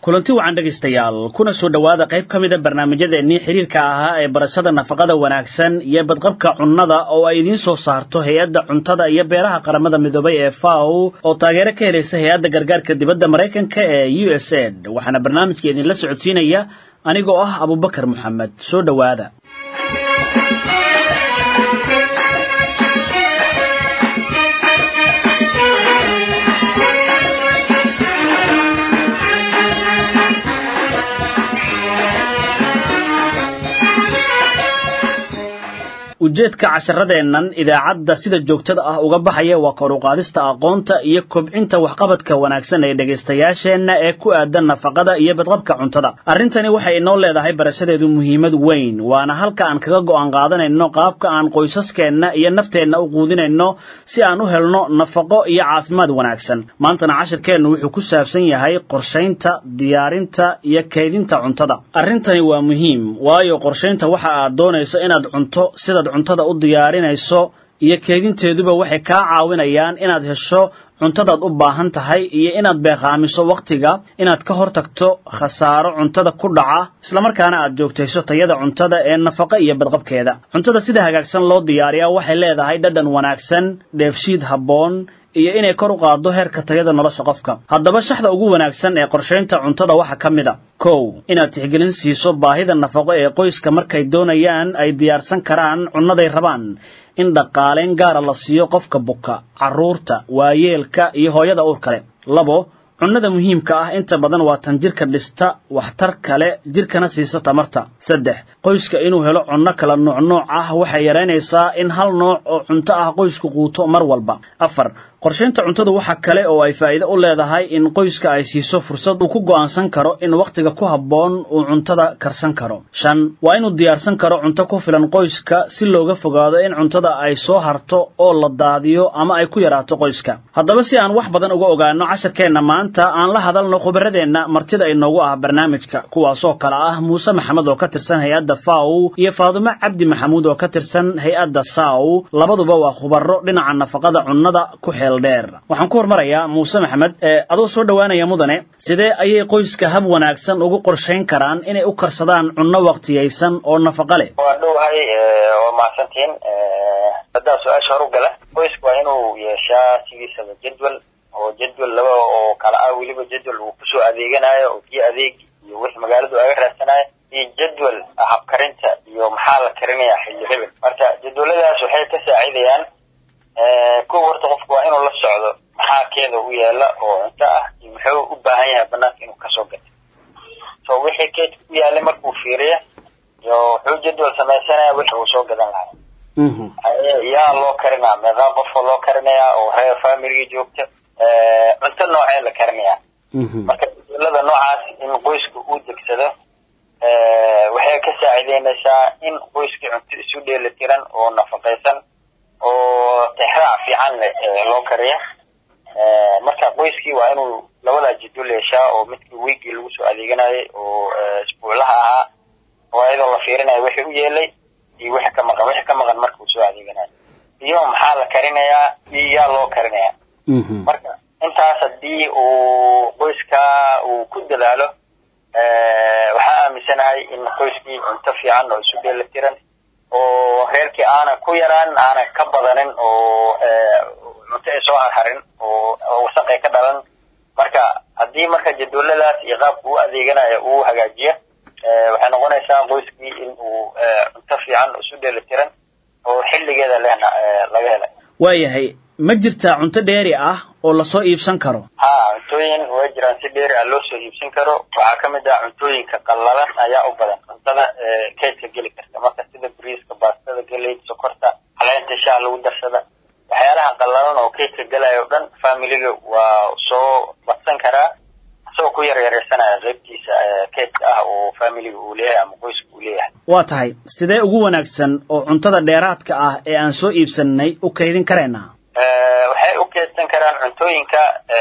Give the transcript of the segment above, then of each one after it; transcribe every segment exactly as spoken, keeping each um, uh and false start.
kulanti wacan dhageystayaal kuna soo dhawaada qayb kamid ah barnaamijyadeennii xiriirka ahaa ee barashada nafaqada wanaagsan iyo badqabka cunnada oo ay idiin soo saarto hay'adda cuntada iyo beeraha qaramada midoobay ee F A O oo taageero ka helaysa hay'adda gargaarka dibadda Mareykanka ee U S A I D waxaana barnaamijka idin la socodsiinaya anigoo ah Abubakar Maxamed soo dhawaada ujeedka casharadeennan idaacadda sida joogtada ah uga baxaya waa kor u qaadista aqoonta iyo kobcinta waxqabadka wanaagsan ee dhageystayaasheenna ee ku aadan nafaqada iyo badqabka cuntada arrintani waxay inoo leedahay barashadeedu muhiimad weyn waana halka aan kaga go'aan qaadanayno qaabka aan qoysaskeenna iyo nafteenna u quudinayno si aan u helno nafaqo iyo caafimaad wanaagsan maantana casharkeennu wuxuu ku saabsan yahay qorshaynta diyaarinta iyo kaydinta cuntada arrintani waa muhiim waayo qorshaynta waxa aad doonayso inaad cunto sida cuntada u diyaarinayso iyo keedinteeduba waxay ka caawinayaan inaad hesho cuntadaad u baahan tahay iyo inaad beeqaamiso waqtiga inaad ka hortagto khasaaro cuntada ku dhaca isla markaana aad joogtayso tayada cuntada ee nafaqo iyo badqabkeeda cuntada sida hagaagsan loo diyaariyaa waxay leedahay dhadhan wanaagsan dheefshiid habboon iyo inay kor u qaado heerka tayada nolosha qofka haddaba shaxda ugu wanaagsan ee qorshaynta cuntada waxa ka mid ah kow inaad tixgelin siiso baahida nafaqo ee qoyska markay doonayaan ay diyaarsan karaan cunnaday rabaan in dhaqaaleyn gaara la siiyo qofka buka carruurta waayeelka iyo hooyada uur kale labo cunnada muhiimka ah inta badan waa tan jirka dhista waxtar kale jirkana siisa tamarta saddex qoyska inuu helo cunno kala nooc nooc ah waxay yareynaysaa in hal nooc oo cunto ah qoysku quuto mar walba afar qorshaynta cuntada waxa kale oo ay faa'iido u leedahay in qoyska ay siiso fursad uu ku go'aansan karo in waqtiga ku habboon uu cuntada karsan karo shan waa inuu diyaarsan karo cunto ku filan qoyska si looga fogaado in cuntada ay soo harto oo la daadiyo ama ay ku yaraato qoyska haddaba si aan wax badan uga ogaano casharkeenna maanta aan la hadalno khubradeenna martida inoogu ah barnaamijka kuwaasoo kale ah Muuse Maxamed oo ka tirsan hay'adda F A O iyo Faadumo Cabdi Maxamuud oo ka tirsan hay'adda S A O labaduba waa khubaro dhinaca nafaqada cunnada ku dheer waxaan ku hormarayaa Muuse Maxamed ee adoo soo dhawaanaya mudane sidee ayay qoyska hab wanaagsan ugu qorsheyn karaan inay u karsadaan cunno waqtiyeysan oo nafaqo leh waa dhowhay oo maasantiin hadaa su'aasha hor u gala qoyska waa inuu yeeshaa sigiisaba jadwal oo jadwal laba oo kala ah weliba jadwal uu ku soo adeeganayo oo kii adeeg iyo wix magaaladu aga raadsanayo iyo jadwal habkarinta iyo maxaa la karinayaa xilli hebel marka jadwaladaas waxay ka saacidayaan ku horta qofku waa inuu la socdo maxaa keeda u yeela oo cunto ah iyo muxuu u baahan yahay banaanka inuu ka soo gato soo wixii keedka ku yaalay markuu fiiriyo iyo wuxuu jadwal samaysanaya wixii uu soo gadan lahaa mhm yaa loo karinaa meeqa qof loo karinayaa oo reer family joogta cunto noocee la karinayaa marka jadwalada noocaas in qoysku uu degsado waxay ka saacideynaysaa in qoyskii cunto isu dheelitiran oo nafaqaysan oo tixraac fiican loo kariyo marka qoyskii waa inuu labada jadwal yeeshaa oo midkii weekii lagu soo adeeganayay oo isbuuclaha ahaa oo iyadoo la fiirinayo wixii u yeelay iyo wixii ka maqan wixii ka maqan marka uu soo adeeganayo iyo maxaa la karinayaa iyo yaa loo karinayaa marka intaas haddii uu qoyska uu ku dadaalo waxaa aaminsanahay in qoyskii cunto fiican oo isu dheelitiran oo reerkii aana ku yaraan aana ka badanin oo cunto ay soo harharin oo wasaq ay ka dhalan marka haddii marka jadwaladaas iyo qaabka uu adeeganayo uu hagaajiyo waxay noqonaysaa qoyskii in uu cunto fiican isu dheelitiran oo xilligeeda lehna laga helay waayahay ma jirtaa cunto dheeri ah oo la soo iibsan karo ha cuntooyin way jiraan si dheeri ah loo soo iibsan karo waxaa ka mid ah cuntooyinka qallalan ayaa u badan cuntada keydka geli karta marka sida bariiska baastada galleyda sokorta caleenta shaah lagu darsada waxyaalaha qallalan oo keydka galaya oo dhan familiga waa soo badsan karaa soo ku yar yareysanaya qaybtiisa keydka ah oo familiga uu leeyahay ama qoyska uu leeyahay waa tahay sidee ugu wanaagsan oo cuntada dheeraadka ah ee aan soo iibsanay u kaydin kareynaa waxay u keydsan karaan cuntooyinka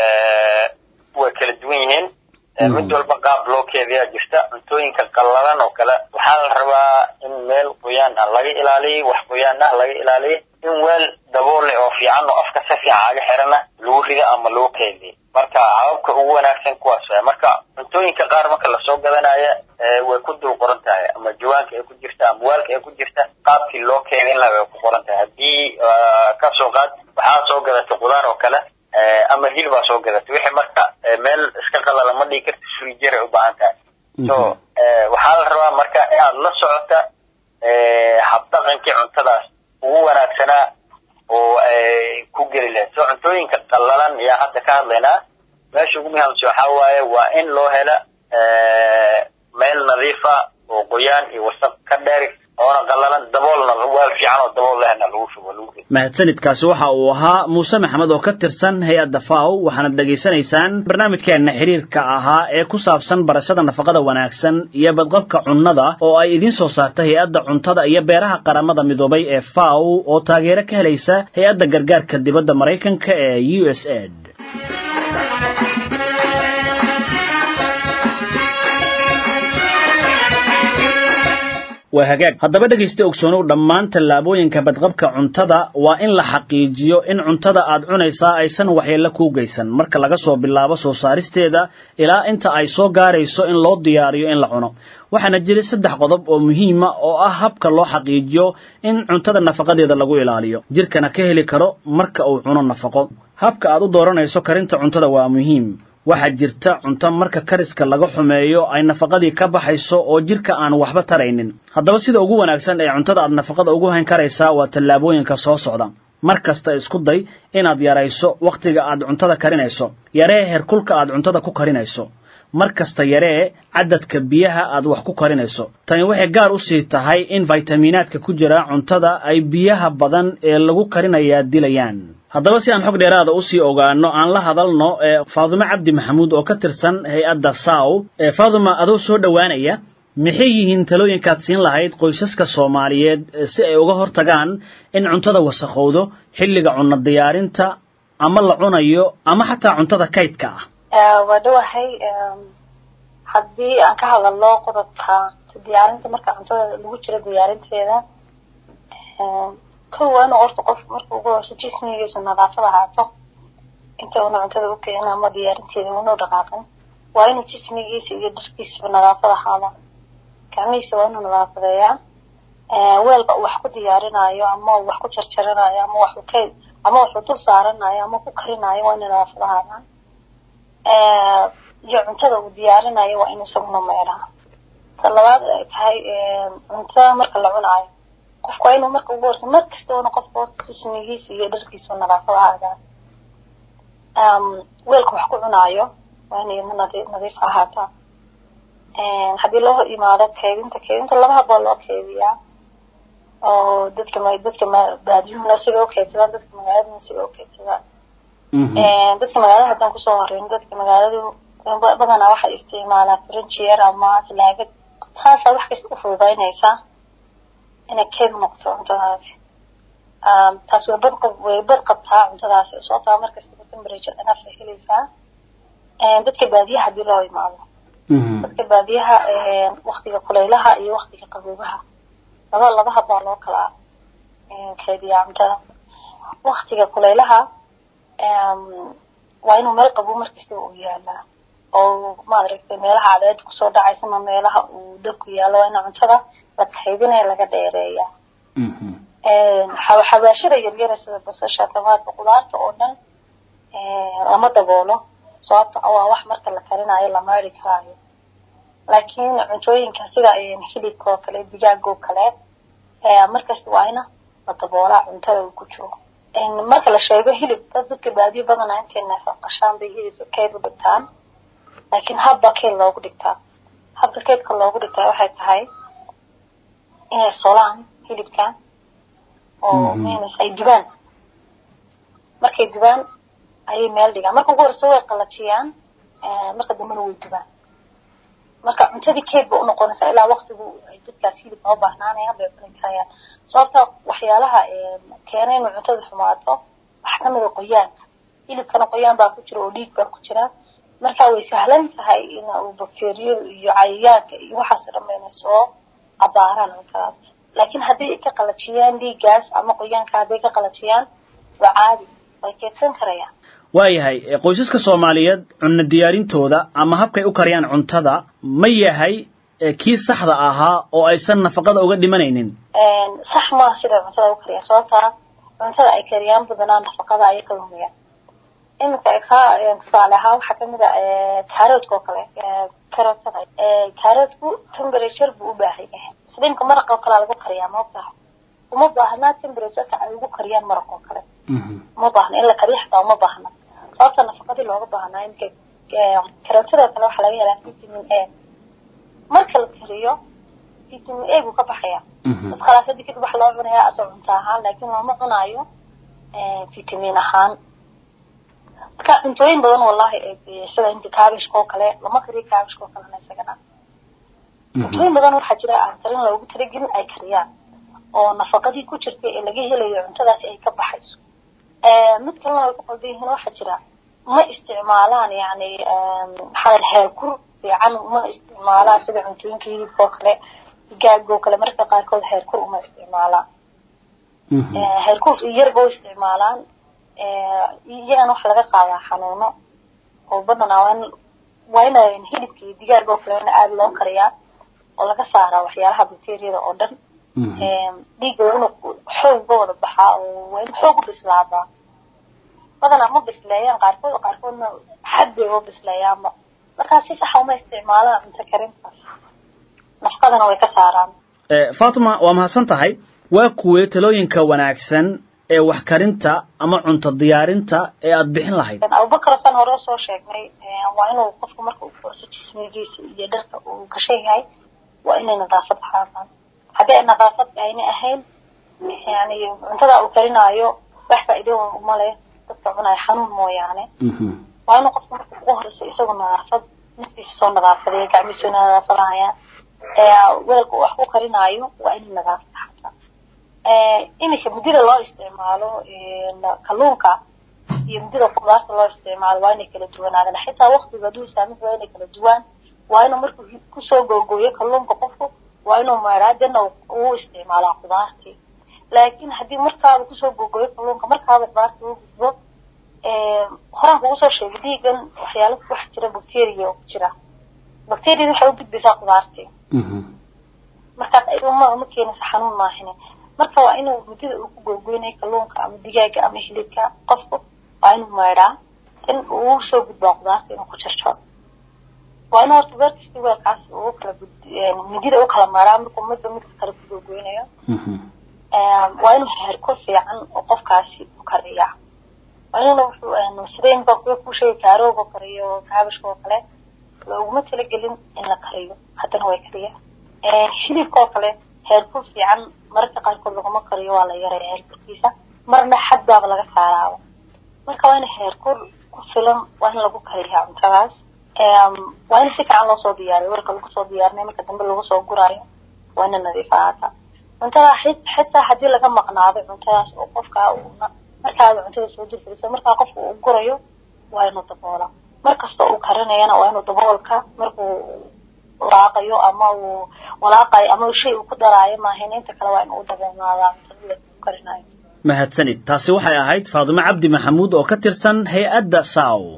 way kala duwan yihiin mid walba qaab loo keediyaa jirta cuntooyinka qallalan oo kale waxaa la rabaa in meel qoyaan ah laga ilaaliyo wax qoyaan ah laga ilaaliyo in weel daboole oo fiican oo afka si fiican aga xirana lagu rido ama lagu keydiyo marka hababka ugu wanaagsan kuwaas waay marka cuntooyinka qaar marka la soo gadanaya way ku dul qoran tahay ama jawaanka ay ku jirta ama waalka ay ku jirta qaabkii loo keenin lahaa way ku qoran tahay haddii ka soo qaad waxaa soo gadatay qudaar oo kale ama hilib baa soo gadatay wixii marka meel iska qalala ma dhigi karta frijir ay u baahan tahay so waxaa la rabaa marka inaad la socota habdhaqankii cuntadaas ugu wanaagsanaa oo ay ku geli lahayd so cuntooyinka qallalan ayaa hadda ka hadlaynaa meesha ugu muhiimsan waxaa waaye waa in loo hela meel nadiifa oo qoyaan iyo wasaq ka dheer oona qallalan daboolna weel fiican oo dabool lehna lagu shubo lagu geli mahadsanidkaasi waxa uu ahaa muuse maxamed oo ka tirsan hay-adda faaw waxaanad dhegaysanaysaan barnaamijkeena xiriirka ahaa ee ku saabsan barashada nafaqada wanaagsan iyo badqabka cunnada oo ay idiin soo saartay hay-adda cuntada iyo beeraha qaramada midoobay ee faaw oo taageero ka helaysa hay-adda gargaarka dibadda maraykanka ee u s aid waa hagaag haddaba dhegaysta ogsoonow dhammaan tallaabooyinka badqabka cuntada waa in la xaqiijiyo in cuntada aad cunaysaa aysan waxyeello kuu geysan marka laga soo bilaabo soo saaristeeda ilaa inta ay soo gaarayso in loo diyaariyo in la cuno waxaana jiray saddex qodob oo muhiima oo ah habka loo xaqiijiyo in cuntada nafaqadeeda lagu ilaaliyo jirkana ka heli karo marka uu cuno nafaqo habka aad u dooranayso karinta cuntada waa muhiim waxaa jirta cunto marka kariska laga xumeeyo ay nafaqadii ka baxayso oo jirka aan waxba taraynin haddaba sida ugu wanaagsan ee cuntada aad nafaqada ugu hayn karaysaa waa tallaabooyinka soo socda mar kasta isku day inaad yarayso wakhtiga aad cuntada karinayso yaree heerkulka aad cuntada ku karinayso mar kasta yaree cadadka biyaha aad wax ku karinayso tani waxay gaar u sii tahay in faytamiinaadka ku jira cuntada ay biyaha badan ee lagu karinayaa dilayaan haddaba si aan xog dheeraada u sii ogaano aan la hadalno ee Faaduma Cabdi Maxamuud oo ka tirsan hay-adda Saw ee Faaduma adoo soo dhawaanaya maxay yihiin talooyinkaad siin lahayd qoysaska Soomaaliyeed si ay uga hortagaan in cuntada wasakhowdo xilliga cunno diyaarinta ama la cunayo ama xataa cuntada kaydka ah wadawahay haddii aan ka hadalno qodobka diyaarinta marka cuntada lagu jiro diyaarinteeda كون أرت قف مركو جوه جسمي جسم نظافة هاتو أنت وأنا عند ذا أوكي أنا ما ديارتي وأنا رقاقا وأنا جسمي جسم يدرس جسم نظافة حالا كميس وأنا نظافة يا ويلقى وحكو ديارنا يا أما وحكو شرشرنا يا أما وحكو كي أما وحكو طول صارنا يا أما كوكرنا يا وأنا نظافة هذا يا عند ذا وديارنا يا وأنا سوينا ميرها طلبات هاي أنت مركو لعنا qofku inuu marka ugu horse mar kasta oo qof qoorta jismigiisa iyo dharkiisa nadaafad ahaada um weelku wax ku cunaayo waa inay nadiif ahaataa een hadii loo imaado keedinta keedinta laba hab loo keediyaa oo dadka ma dadka ma baadiyuuna sidoo keedsadaan dadka magaalada sidoo keedsadaan een dadka magaalada hadan ku soo horeyn dadka magaaladu badanaa waxa isticmaalaa fridge ama talaagad taas wax kasta u fududaynaysa إن كيف نقطة عندهاس أم تسوي بدق وبدقتها عندهاس صوتها مركز تمبريتشر أنا في هليسا إن بدك بعديها دلوي معه بدك بعديها إن وقتك قليلها أي وقتك قبوبها هذا الله ذهب على كلا إن كذي عمتها وقتك قليلها أم وينو مال قبو مركز تويا لا أو ما أدرك ميلها عدد كسر دعيس ما ميلها ودك ويا لا أنا عمتها لكحيدنا laga dheereeya ee xawaashada yaryar sida basasha tamaadka qudaarta oo dhan ee lama daboolo sababta oo wax marka la karinayo la maari karaayo laakiin cuntooyinka sida hilibka oo kale digaaga oo kale ee markasta waa ina la daboola cuntada ku jiro in marka la sheego hilib dadka baadiyo badan intee nafaqashaan bay hilibka kayd u dhigtaan laakiin habba kale loogu dhigtaa habka kaydka loogu dhigtaa waxay tahay إن صلان هيلبكا أو مينس أي جبان مركي جبان أي مال ديجا مركو جور سوى قلتيان مركو دمنو الجبان مركو أنت ذي كيف بقولنا قنصة إلى وقت بو تتكاس هيلب أو بحنانة يا بيبني كايا صارت وحيالها كيانين من عتاد حماته وحكمل القيان هيلب كانوا قيان باكوتشر وليك باكوتشرا مركو يسهلن هاي إنه بكتيريا يعياك يوحصر من السوق أباران وكذا لكن هذه كقلتيان دي جاز أما قيان كهذه كقلتيان وعادي وكيتسن كريان waayahay qoysaska Soomaaliyeed cunno diyaarintooda ama habkay u kariyaan cuntada ma yahay kii saxda ahaa oo aysan nafaqada uga dhimanaynin een sax ma sida cuntada u kariyaan sababta cuntada ay kariyaan badanaa nafaqada ay ka lumiyaan imika exaa tusaale ahaan waxa kamid ah carrot-ka kale carrot-ka ee carrot-ku temperature buu u baahan yahay sideenka maraqa kale lagu kariyaa ma ogtahay uma baahna temperature-ka ay ugu kariyaan maraqa kale ma baahna in la kariyo xataa uma baahna sababta nafaqada looga baahnaa imika carrot-ka kale waxa laga helaa vitamin A marka la kariyo vitamin A uu ka baxaya bas khalaas hadii kadib wax loo cunayaa asoo cunta ahaan laakiin lama cunayo ee vitamin ahaan marka cuntooyin badan wallahi ee sida inta kaabishka oo kale lama kariyo kaabishka oo kale isagana cuntooyin badan waxa jira aan karin loogu talagelin ay kariyaan oo nafaqadii ku jirtay ee laga helayo cuntadaasi ay ka baxayso ee mid kale oo ku qalbihiin waxa jira ma isticmaalaan yani xal heerkul fiican ma isticmaalaan sida cuntooyinka hilibka oo kale gaaggo kale marka qaar kood heerkul uma isticmaalaan ee heerkul yar boo isticmaalaan ee iyana wax laga qaadaa xanuuno oo badanaa waa in hilibkii digaaga oo kale aad loo kariyaa oo laga saaraa waxyaalaha bakteeriyada oo dhan ee dhiigga inuu xoog wada baxaa oo waa in xoog u bislaadaa badanaa ma bisleeyaan qaarkood qaarkoodna xad bay u bisleeyaan marka si sax ah uma isticmaalaan cunto karintaas nafaqadana way ka saaraan ee Fatima waa mahadsan tahay waa kuwee talooyinka wanaagsan ee wax karinta ama cunto diyaarinta ee aad bixin lahayd Abu Bakar san hore soo sheegnay waa inuu qofku marka uu qorso jismigiisa iyo dharka uu ka sheegay waa inay nadaafad xaafaan hadii ay nadaafad ayna ahayn yani cuntada uu karinayo wax faa'iido uma leh dadka cunay xanuun mooyaane waa inuu qofku marka uu horeyso isagu nadaafad naftiisa soo nadaafadeeyo gacmihiisa nadaafadaya ee weelku wax ku karinayo waa inay nadaafad xaafaan ee imika midida loo isticmaalo ee kalluunka iyo midida qudaarta loo isticmaalo waa inay kala duwanaadaan xitaa waqtiga duu saamix waa inay kala duwan waa inuu markuu ku soo googooyo kalluunka qofku waa inuu maaraadana uu isticmaalo qudaartii laakiin hadii markaa uu ku soo googooyo kalluunka markaa qudaarta uu gudbo ee horaan ugu soo sheegay diigan waxyaalo wax jira bakteeriya oo jira bakteeriyadu waxay u gudbisaa qudaartii marka ay uma uma keenaysa xanuun maahan marka waa inuu midida uu ku googooynayo kalluunka ama digaaga ama hilibka qofku waa inuu maaraa in uu soo gudbo qudaarta inuu ku jarto waa inuu horta barkiisa weelkaas uu kala midida uu kala maaraa markuu midba midka kale ku googooynayo ee waa inuu heerkul fiican oo qofkaasi u kariya waa inuu wuxuu sideen baa ku sheegay kaarooga kariyo kaabashka oo kale looguma talagelin in la kariyo haddana way kariyaa ee hilibka oo kale heerkul fiican marka qaar kood laguma kariyo waa la yareeyaa heerkulkiisa marna xad baa laga saaraa marka waa in heerkul ku filan waa in lagu kariyaa cuntadaas ee waa in si fiican loo soo diyaariyo warka lagu soo diyaarinayo marka dambe lagu soo guraayo waa in nadiifaata cuntada xitaa hadii laga maqnaado cuntadaas oo qofka uu marka cuntada soo dirfayso marka qofku uu gurayo waa inuu daboola markasta uu karinayana waa inuu daboolka markuu walaaqayo ama uu walaaqay ama shay uu ku daraayo maahan inta kale waa inuu daboolnaadaa cuntada uu karinayo mahadsanid taasi waxay ahayd Faadimo Cabdi Maxamuud oo ka tirsan hay'adda S A W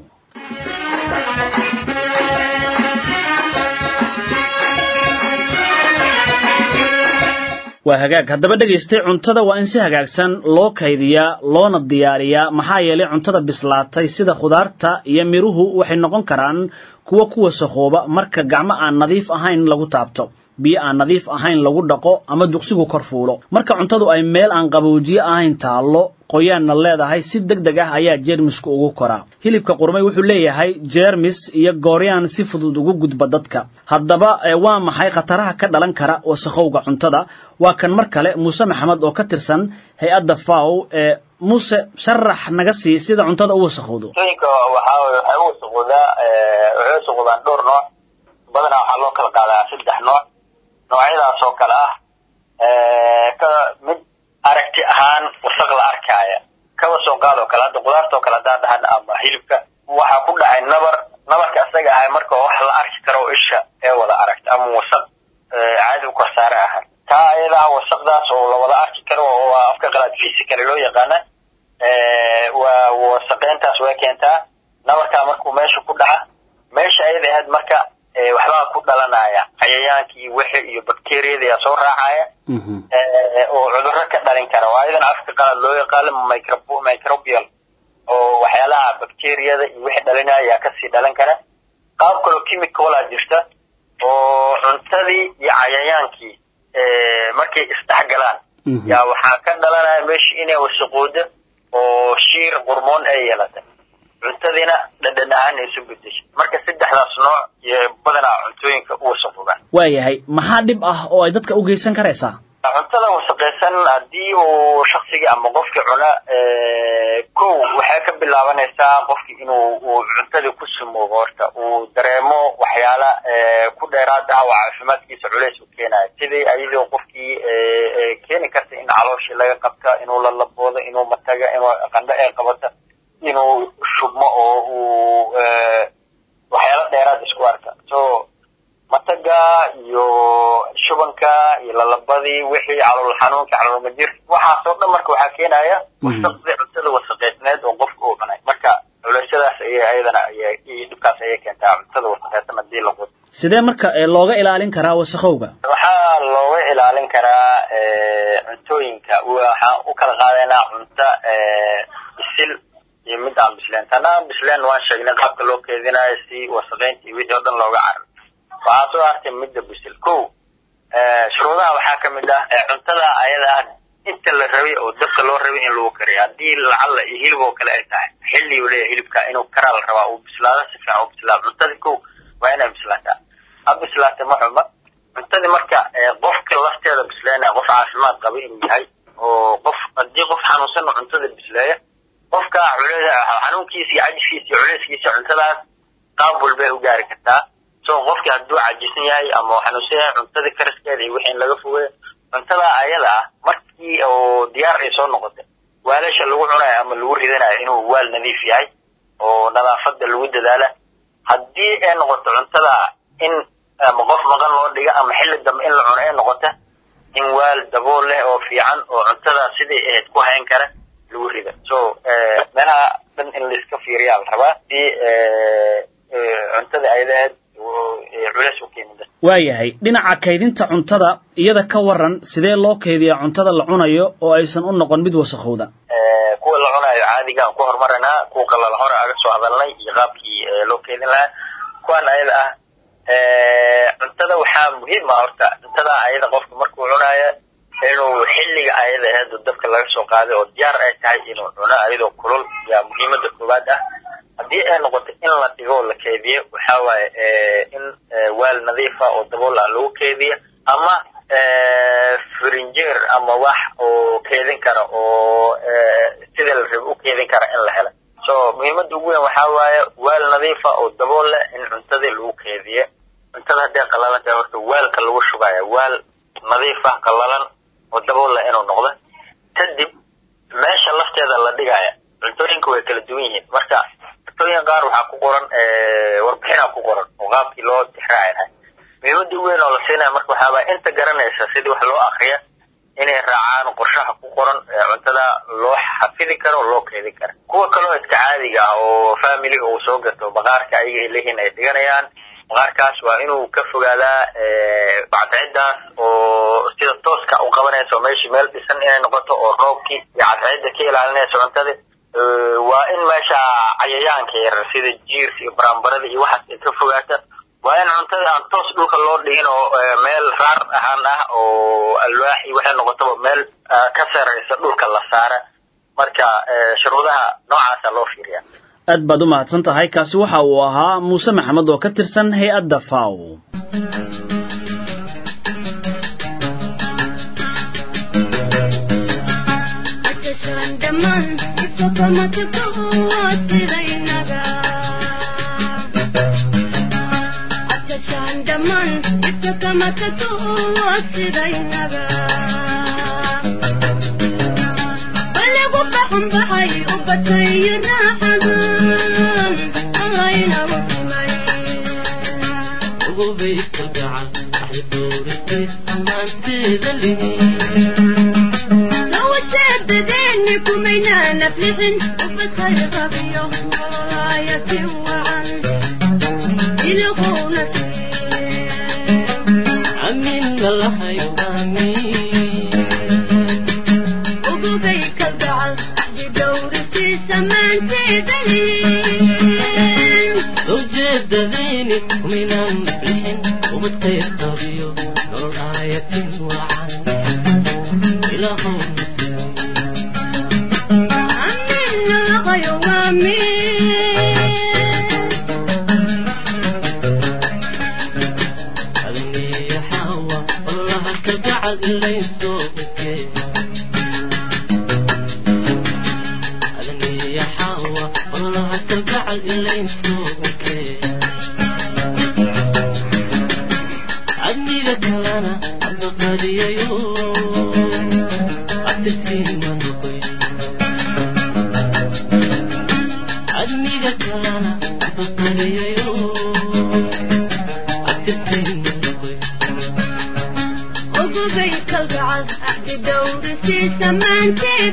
waa hagaag haddaba dhageystay cuntada waa in si hagaagsan loo kaydiyaa loona diyaariyaa maxaa yeelay cuntada bislaatay sida khudaarta iyo miruhu waxay noqon karaan kuwa ku wasaqooba marka gacmo aan nadiif ahayn lagu taabto biyo aan nadiif ahayn lagu dhaqo ama duqsigu kor fuulo marka cuntadu ay meel aan qaboojiye ahayn taalo qoyaanna leedahay si degdeg ah ayaa jeermisku ugu koraa hilibka qurmay wuxuu leeyahay jeermis iyo gooryaan si fudud ugu gudba dadka haddaba waa maxay khataraha ka dhalan kara wasaqowga cuntada waa kan mar kale Muuse Maxamed oo ka tirsan hay'adda F A W ee Muuse sharax naga sii sida cuntada u wasaqowdo toyinka waxa waxa uu wasaqowdaa ee wuxuu wasaqowdaa dhowr nooc badanaa waxa loo kala qaadaa saddex nooc noocyadaas oo kala ah ee ka mid aragti ahaan wasaq la arkaya ka soo qaado kala hada qudaarta oo kala daadahan ama hilibka waxa ku dhacay nabar nabarka asaga ah marka wax la arki karo isha ee wada aragta ama wasaq caadi u korsaare ah taa ayada wasaqdaas oo la wada arki karo oo afka qalaad physical loo yaqaan ee waa wasaqeyntaas way keen keentaa nabarka markuu meesha ku dhaca meesha ayada ahayd marka waxbaa ku dhalanaya cayayaankii wixii iyo bakteeriyada ayaa soo raacaya oo cudurro ka dhalin kara waa idan afka qalad loo yaqaan microbial oo waxyaalaha bakteeriyada iyo wixii dhalinaya ayaa kasii dhalan kara qaab kale chemical ah jirta oo cuntadii iyo cayayaankii markay isdhexgalaan yaa waxaa ka dhalanaya meesha inay wasaqoodo oo shiir hormoon ay yeelato cuntadina dhadhan ahaan ay isu bedesho marka saddexdaas nooc iyo badanaa cuntooyinka u wasaqooba waayahay maxaa dhib ah oo ay dadka u geysan karaysaa cuntada wasaqaysan haddii uu shakhsiga ama qofka cuna kow waxay ka bilaabanaysaa qofki inuu cuntadii ku sumoobo horta uu dareemo waxyaala ku dheeraad ah oo caafimaadkiisa culays u keenayo sidii ayadoo qofkii keeni karta in calooshii laga qabta inuu lalaboodo inuu mataga inuu qandho ay qabato inuu shubmo oo uu waxyaala dheeraad isku arka so mataga iyo shubanka iyo lalabadii wixii calool xanuunka calool majir waxaasoo dhan marka waxaa keenaya wasaqda cuntada wasaqeysneed oo qofka uu cunay marka culeysyadaas ayay ayadana ayay dhibkaas ayay keentaa cuntada wasaqeysan haddii la quto sidee marka looga ilaalin karaa wasaqowga waxaa looga ilaalin karaa cuntooyinka waxaan u kala qaadaynaa cunto bisil iyo mid aan bisleen tana bisleen waan sheegnay qaabka loo keedinayo si wasaqeynta iyo wixii oo dhan looga cararo waxaa soo hartay midda bisil kow shuruudaha waxaa ka mid ah cuntada ayada ah inta la rabay oo dadka loo rabay in lagu kariyo haddii lacalla iyo hilib oo kale ay tahay xilli uu leeyahay hilibka inuu karaa la rabaa uu bislaado si fiican u bislaado cuntadii kow waa inay bislaataa ha bislaata ma xuma cuntadii marka qofka lafteeda bisleynaya qof caafimaad qaba inuu yahay oo qof haddii qof xanuunsan oo cuntada bisleeya qofka xanuunkiisa iyo cajishiisa iyo culeyskiisa cuntadaas qaab walbay u gaari kartaa so qofki hadduu cajisan yahay ama xanuunsan yahay cuntada kariskeeda iyo wixii in laga fogeeyo cuntada ayada ah markii oo diyaar ay soo noqotay waalasha lagu cunayo ama lagu ridanayo inuu waal nadiif yahay oo nadaafada lagu dadaala haddii ay noqoto cuntada in ama qof maqan loo dhiga ama xilli dambe in la cuno ay noqoto in waal dabool leh oo fiican oo cuntada sidii ahayd ku hayn kara lagu rida so meelaha dhan in la iska fiiriyaa la rabaa si cuntada ayada ahayd culays u keenida waayahay dhinaca kaydinta cuntada iyada ka waran sidee loo kaydiyaa cuntada la cunayo oo aysan u noqon mid wasaqowda kuwa la cunayo caadiga aan ku horumaranaa kuwa qalal hore aga soo hadalnay iyo qaabkii loo keydin lahaa kuwan ayada ah cuntada waxaa muhiim ah horta cuntada ayada qofka markuu cunayo inuu xilliga ayada ahayd dabka laga soo qaaday oo diyaar ay tahay inuu cuno ayadoo kulul yaa muhiimada koowaad ah haddii ay noqoto in la dhigo oo la keydiyo waxaa waaye in waal nadiifa oo dabool ah lagu keydiyo ama frinjeer ama wax oo keedin kara oo sida la rabo u keedin kara in la helo so muhiimada ugu weyn waxaa waaye waal nadiifa oo dabool leh in cuntadii lagu keydiyo cuntada hadday qalalan tahay horta waalka lagu shubaya waal nadiif ah qalalan oo dabool leh inuu noqdo kadib meesha lafteeda la dhigaya cuntooyinka way kala duwan yihiin marka cuntooyin qaar waxaa ku qoran warbixinaa ku qoran oo qaabkii loo tixraacayahay muhiimada ugu weyn oo la siinaya marka waxaa waaye inta garanaysa sidii wax loo akriya inay raacaan qorshaha ku qoran cuntada loo xafidi karo oo loo keedin karo kuwa kaloo iska caadiga ah oo familiga uu soo gato baqaarka ayaga ay leeyihiin ay dhiganayaan baqaarkaas waa inuu ka fogaadaa bacdicidaas oo sida tooska u qabanayso meeshii meel dhisan inay noqoto oo roobkii iyo cadceeda ka ilaalinayso cuntada waa in meesha cayayaanka yar sida jiirka iyo barambarada iyo waxaas ay ka fogaata waa in cuntada aan toos dhulka loo dhigin oo meel raar ahaan ah oo alwaax iyo waxay noqotaba meel ka sareysa dhulka la saara marka shuruudaha noocaasa loo fiiriya aad baad u mahadsan tahay kaasi waxa uu ahaa muuse maxamed oo ka tirsan hay-adda faw لو شددني كمينا نفلح وبخير ربيهم وراية وعن إلغونا أمين الله يطامين وقبيك البعض بدورتي سمان تدلين وجد ذيني كمينا نفلح وبخير ربيهم وراية وعن إلغونا اللي يسوقك أذني يا حوا والله تبع اللي يسوقك أذني لك أنا أبقى لي يوم أبتسين من رقي أذني لك أنا أبقى لي يوم أبتسين من رقي وقبيك البعض أحد دورتي سمان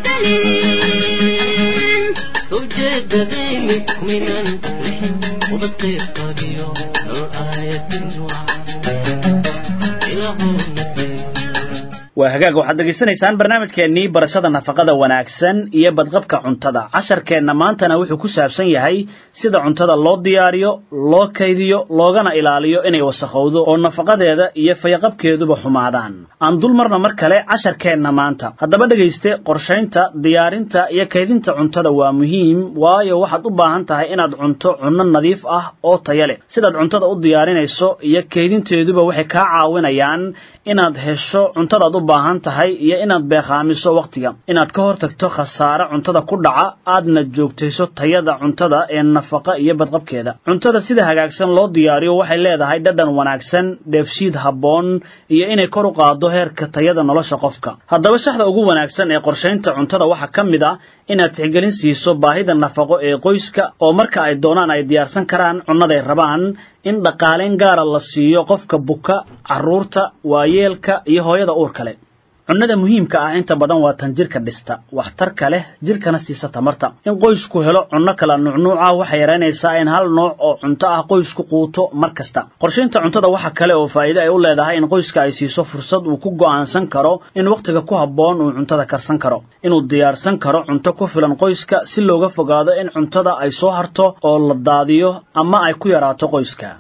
تدلين وجد ذيني من الفرحين وبطير قديو نور آية وعن إلهو نسير waa hagaag waxaad dhageysanaysaan barnaamijkeennii barashada nafaqada wanaagsan iyo badqabka cuntada casharkeenna maantana wuxuu ku saabsan yahay sida cuntada loo diyaariyo loo kaydiyo loogana ilaaliyo inay wasakhowdo oo nafaqadeeda iyo fayaqabkeeduba xumaadaan aan dul marna mar kale casharkeenna maanta haddaba dhegayste qorshaynta diyaarinta iyo kaydinta cuntada waa muhiim waayo waxaad u baahan tahay inaad cunto cunno nadiif ah oo tayo leh sidaad cuntada u diyaarinayso iyo kaydinteeduba waxay kaa caawinayaan inaad hesho cuntadaad u baahan tahay iyo inaad beeqaamiso waqtiga inaad ka hortagto khasaare cuntada ku dhaca aadna joogtayso tayada cuntada ee nafaqa iyo badqabkeeda cuntada sida hagaagsan loo diyaariyo waxay leedahay dhadhan wanaagsan dheefshiid habboon iyo inay kor u qaado heerka tayada nolosha qofka haddaba shaxda ugu wanaagsan ee qorshaynta cuntada waxaa ka mid ah inaad tixgelin siiso baahida nafaqo ee qoyska oo marka ay doonaan ay diyaarsan karaan cunnaday rabaan in dhaqaalayn gaara la siiyo qofka buka carruurta waayeelka iyo hooyada uurka leh cunnada muhiimka ah inta badan waa tan jirka dhista waxtarka leh jirkana siisa tamarta in qoysku helo cunno kala nuucnuuca waxay yaraynaysaa in hal nooc oo cunto ah qoysku quuto mar kasta qorshaynta cuntada waxa kale oo faa'iido ay u leedahay in qoyska ay siiso fursad uu ku go'aansan karo in waqtiga ku habboon uu cuntada karsan karo inuu diyaarsan karo cunto ku filan qoyska si looga fogaado in cuntada ay soo harto oo la daadiyo ama ay ku yaraato qoyska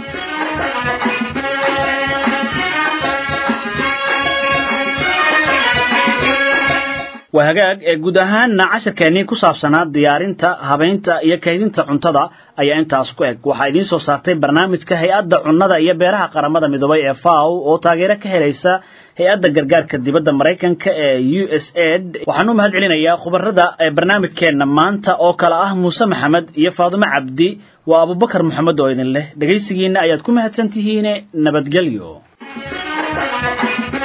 waa hagaag ee guud ahaanna casharkeennii ku saabsanaa diyaarinta habaynta iyo kaydinta cuntada ayaa intaas ku eg waxaa idiin soo saartay barnaamijka hay-adda cunnada iyo beeraha qaramada midoobay ee faw oo taageero ka helaysa hay-adda gargaarka dibadda maraykanka ee u s aid waxaan u mahad celinayaa khubarada ee barnaamijkeenna maanta oo kale ah muuse maxamed iyo faadumo cabdi waa abubakar maxamed oo idin leh dhegaysigiinna ayaad ku mahadsan tihiine nabadgelyo